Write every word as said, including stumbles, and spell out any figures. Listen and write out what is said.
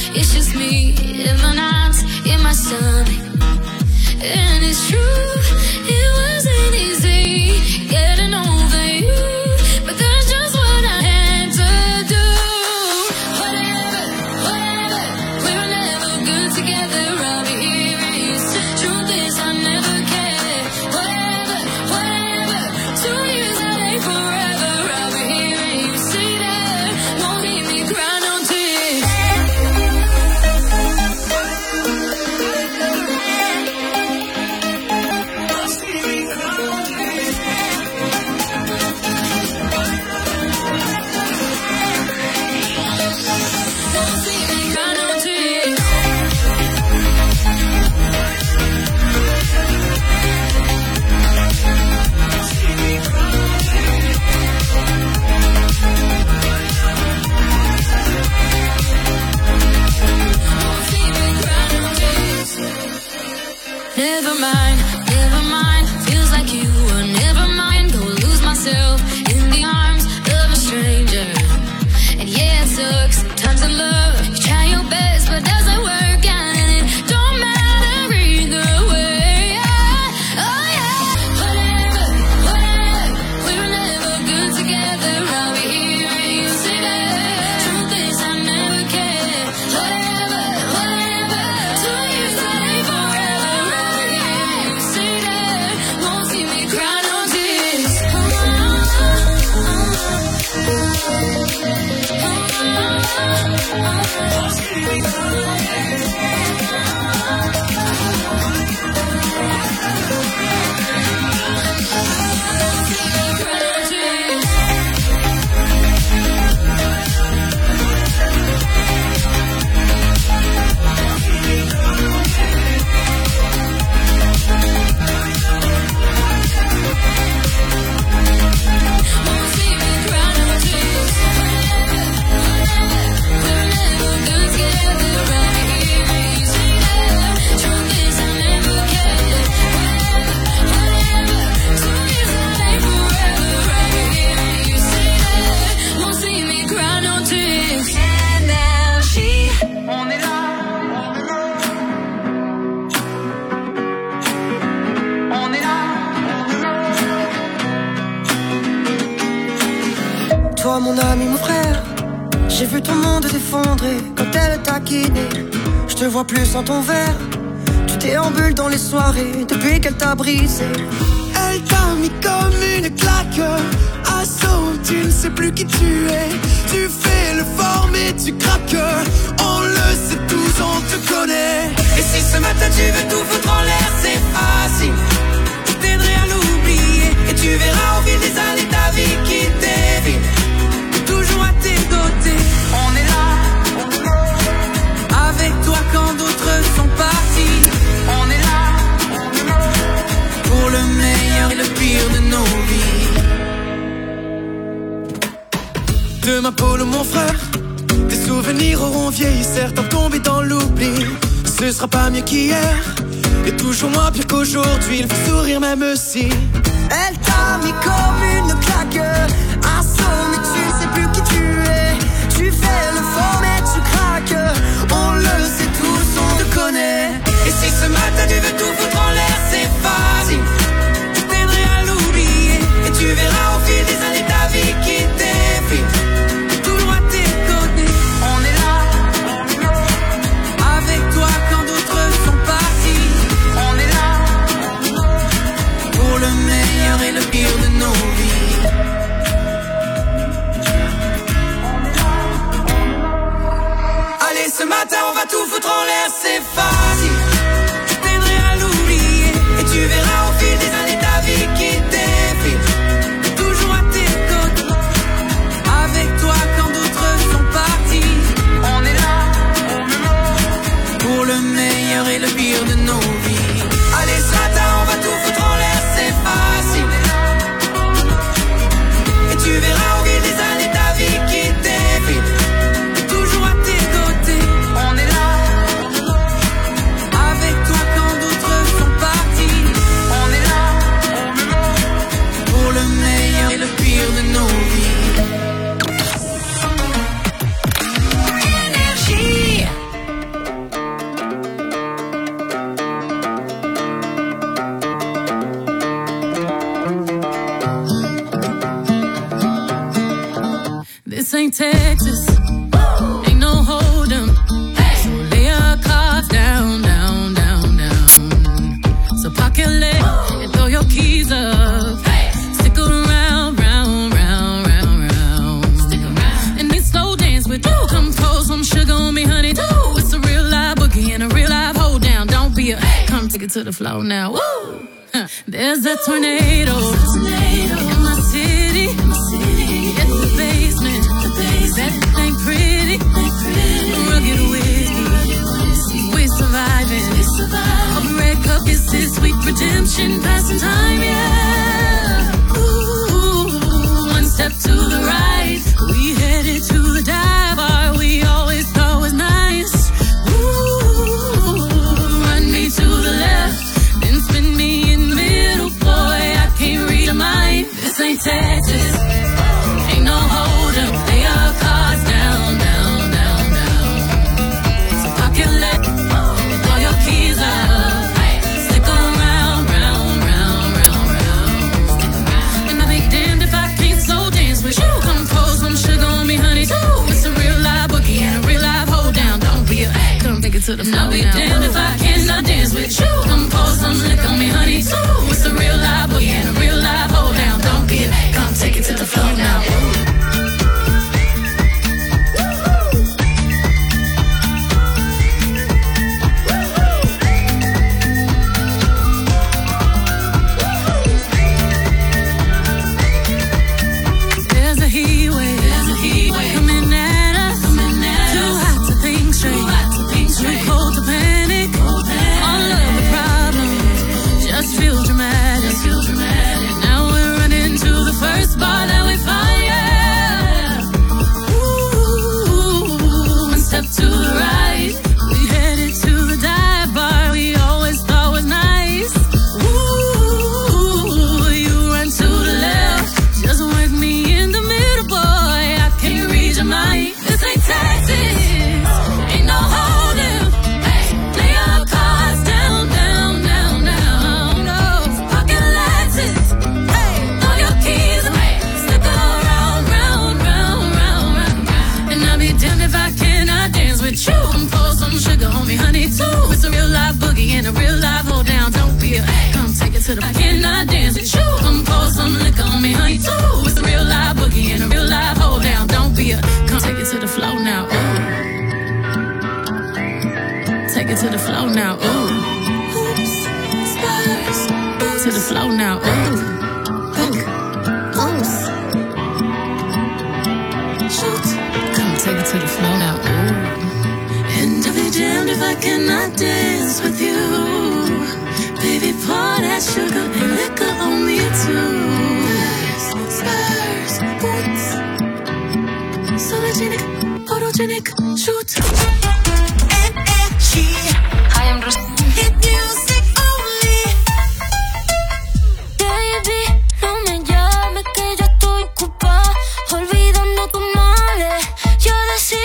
It's just me in the nights, in my stomach. And it's true, it wasn't easy getting over you, but that's just what I had to do. Whatever, whatever, we were never good together. I'll be here. Truth is, I never cared. Whatever, whatever, two years that ain't forever. I'll be here. You see that? Won't leave me cry no tears. Never mind, never mind, feels like you were never mind. Go lose myself in the arms of a stranger. And yeah, it sucks, sometimes in love, you try your best, but doesn't work out, and it don't matter either way. Oh yeah, whatever, whatever, we were never good together. I'll be here and you see that. Truth is, I never cared. Whatever, whatever, two years that ain't forever. Toi mon ami, mon frère, j'ai vu ton monde s'effondrer quand elle t'a quitté. Je te vois plus sans ton verre, tu déambules dans les soirées depuis qu'elle t'a brisé. Elle t'a mis comme une claque, assaut, tu ne sais plus qui tu es. Tu fais le fort mais tu craques, on le sait tous, on te connaît. Et si ce matin tu veux tout foutre en l'air, c'est facile, je t'aiderai à l'oublier. Et tu verras au fil des années ta vie qui dévie, toujours à tes côtés. On est là, avec toi quand d'autres sont partis. On est là, pour le meilleur et le pire de nos vies. Demain Paul, mon frère, tes souvenirs auront vieilli, certains tombés dans l'oubli. Ce sera pas mieux qu'hier, et toujours moins pire qu'aujourd'hui. Il faut sourire même si elle t'a mis comme une claque, assaut, mais tu ne sais plus qui tu es. Tu fais le fort mais tu craques, on le sait tous, on te connaît. Et si ce matin tu veux tout foutre en l'air, c'est facile, je t'aiderai à l'oublier. Et tu verras au fil des années ta vie qui défile, toujours à tes côtés. On est là, avec toi quand d'autres sont partis. On est là, pour le meilleur et le pire de nos vies. Allez, ce matin on va tout foutre en l'air, c'est facile, je t'aiderai à l'oublier. Et tu verras au fil des années ta vie qui défile, toujours à tes côtés. Avec toi quand d'autres sont partis. On est là, pour le meilleur et le pire de nos vies. Allez, ce matin on va tout foutre en l'air, c'est facile, et tu verras au fil des années ta vie qui défile, toujours à tes côtés. On est là, it to the floor now. Woo! There's a tornado in my city. It's the basement. That ain't pretty. Rugged whiskey. We surviving. All the red cup kisses, sweet redemption, passing time, yeah. Ooh, one step to the right, we headed to the dive bar we always thought was nice. Ooh, run me to the left, then spin me in the middle, boy, I can't read a mind. This ain't Texas, ain't no hold'em, lay your cards down, down, down, down. So pocket left, throw your keys up, stick around, round, round, round, round. And I'll be damned if I can't slow dance with you. Come pour some sugar on me, honey, too. It's a real live boogie and a real live hold down. Don't be a come take it to the floor. I'll be damned if I cannot dance with you. Come pour some lick on me, honey, too. It's a real live boogie and a real live hold down. Don't be a come take it to the floor now. I cannot dance with you. Come pour some liquor on me, honey, too. It's a real live boogie and a real live hold down. Don't be a come take it to the floor now. Ooh. Take it to the floor now. Ooh. Oops, spurs. To the floor now. Ooh. Ooh. Oops. Shoot. Come take it to the floor now. Ooh. And I'll be damned if I cannot dance with you. Baby, pour that sugar and liquor on me too. Spurs, boots, sologenic, photogenic, shoot.